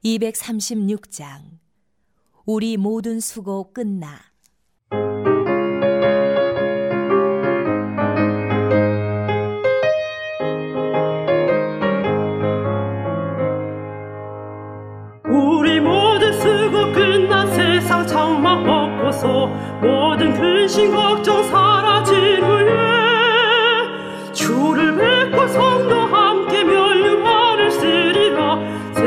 236장. 우리 모든 수고 끝나. 우리 모든 수고 끝나 세상 장막 벗고서 모든 근심 걱정 사라진 후에 주를 뵙고 성도 함께 멸류관을 쓰리라. 새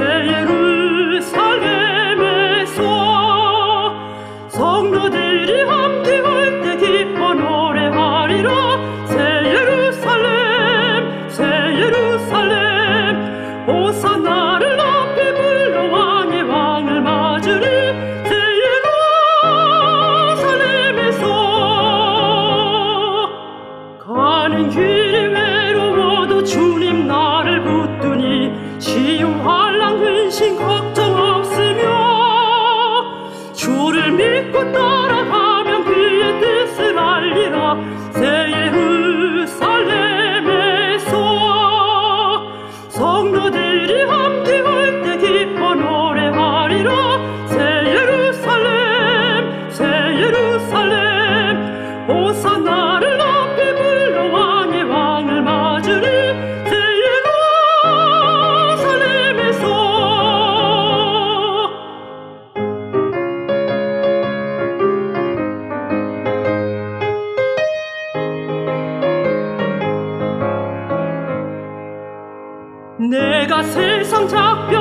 예루살렘에서 성도들이 함께 올 때 기뻐 노래하리라. 새 예루살렘 새 예루살렘 호산나를 높이 불러 왕의 왕을 맞으리. 새 예루살렘에서 가는 길이 외로워도 주님 나를 붙드니 시험 환난 근심 걱정 없으며 주를 믿고 따라가면 그의 뜻을 알리라. 새 예루살렘에서 성도들이 함께 올 때 기뻐 노래하리라. 새 예루살렘 새 예루살렘 호산나를 높이 불러 왕의 왕을 맞으리. 새 예루살렘에서 내가 세상 작별